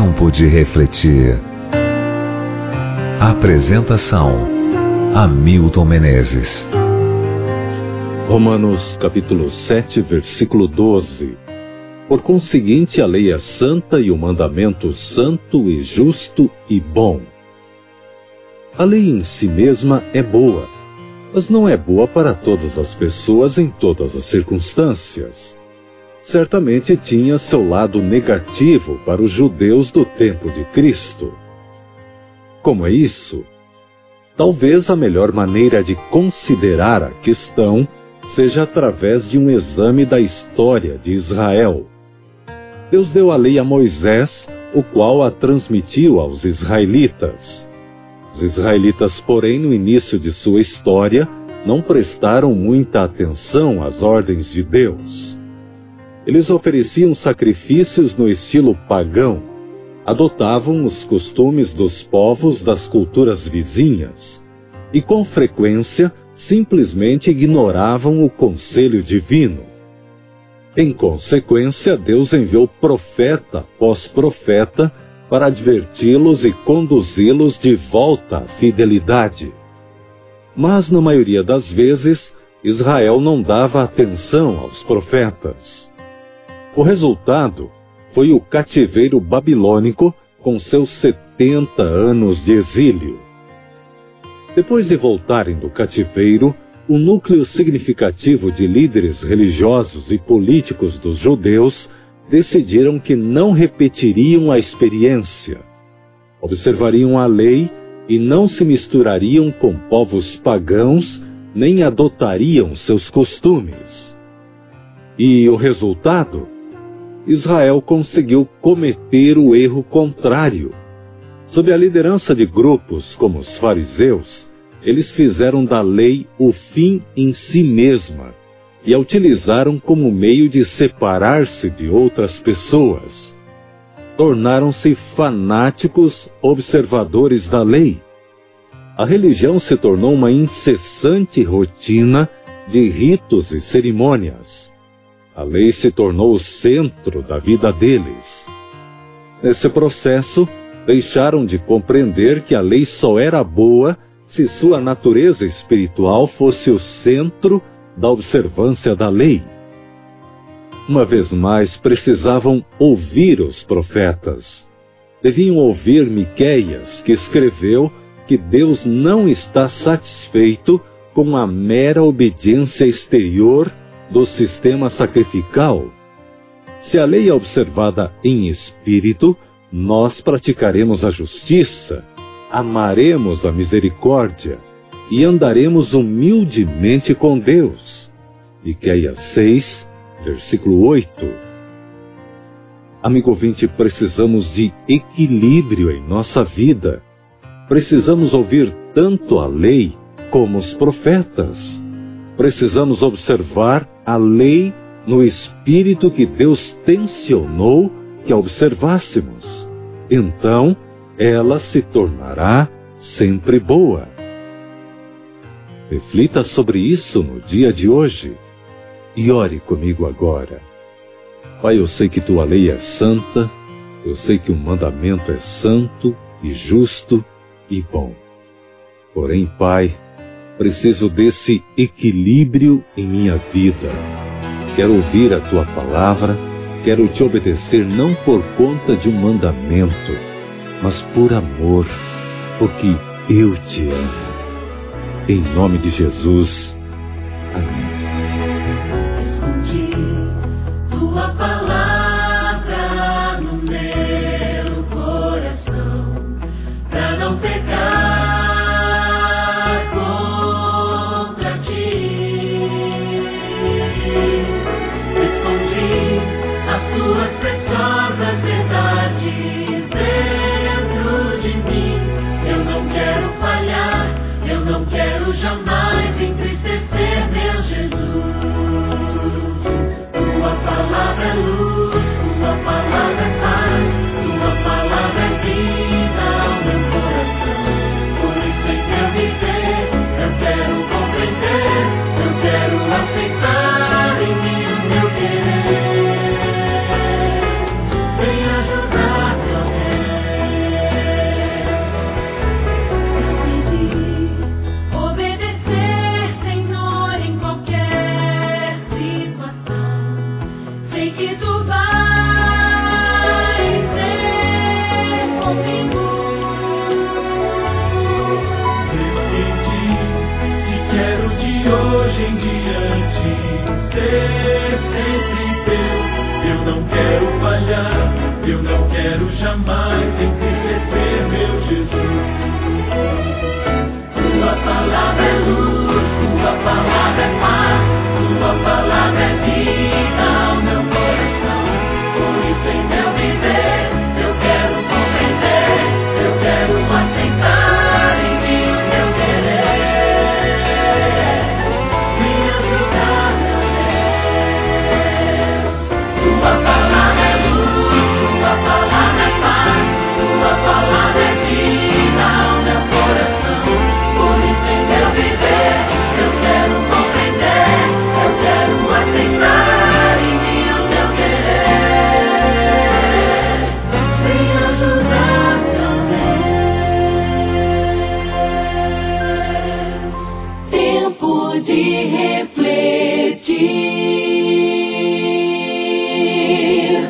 tempo de refletir. Apresentação: Hamilton Menezes. Romanos capítulo 7, versículo 12. Por conseguinte, a lei é santa e o mandamento santo e justo e bom. A lei em si mesma é boa, mas não é boa para todas as pessoas em todas as circunstâncias. Certamente tinha seu lado negativo para os judeus do tempo de Cristo. Como é isso? Talvez a melhor maneira de considerar a questão seja através de um exame da história de Israel. Deus deu a lei a Moisés, o qual a transmitiu aos israelitas. Os israelitas, porém, no início de sua história, não prestaram muita atenção às ordens de Deus. Eles ofereciam sacrifícios no estilo pagão, adotavam os costumes dos povos das culturas vizinhas e, com frequência, simplesmente ignoravam o conselho divino. Em consequência, Deus enviou profeta após profeta para adverti-los e conduzi-los de volta à fidelidade. Mas, na maioria das vezes, Israel não dava atenção aos profetas. O resultado foi o cativeiro babilônico com seus 70 anos de exílio. Depois de voltarem do cativeiro, o núcleo significativo de líderes religiosos e políticos dos judeus decidiram que não repetiriam a experiência, observariam a lei e não se misturariam com povos pagãos, nem adotariam seus costumes. E o resultado? Israel conseguiu cometer o erro contrário. Sob a liderança de grupos como os fariseus, eles fizeram da lei o fim em si mesma e a utilizaram como meio de separar-se de outras pessoas. Tornaram-se fanáticos observadores da lei. A religião se tornou uma incessante rotina de ritos e cerimônias. A lei se tornou o centro da vida deles. Nesse processo, deixaram de compreender que a lei só era boa se sua natureza espiritual fosse o centro da observância da lei. Uma vez mais, precisavam ouvir os profetas. Deviam ouvir Miqueias, que escreveu que Deus não está satisfeito com a mera obediência exterior do sistema sacrificial. Se a lei é observada em espírito, nós praticaremos a justiça, amaremos a misericórdia e andaremos humildemente com Deus. Miqueias 6, versículo 8. Amigo ouvinte, precisamos de equilíbrio em nossa vida. Precisamos ouvir tanto a lei como os profetas. Precisamos observar a lei no espírito que Deus tensionou que a observássemos. Então, ela se tornará sempre boa. Reflita sobre isso no dia de hoje e ore comigo agora. Pai, eu sei que tua lei é santa, eu sei que o mandamento é santo e justo e bom. Porém, Pai, preciso desse equilíbrio em minha vida. Quero ouvir a tua palavra, quero te obedecer não por conta de um mandamento, mas por amor, porque eu te amo. Em nome de Jesus. Amém. Escondi tua palavra no meu coração, pra não pecar contra ti. Escondi as tuas preciosas verdades dentro de mim. Eu não quero falhar, eu não quero jamais entristecer.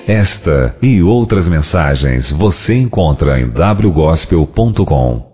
Esta e outras mensagens você encontra em wgospel.com.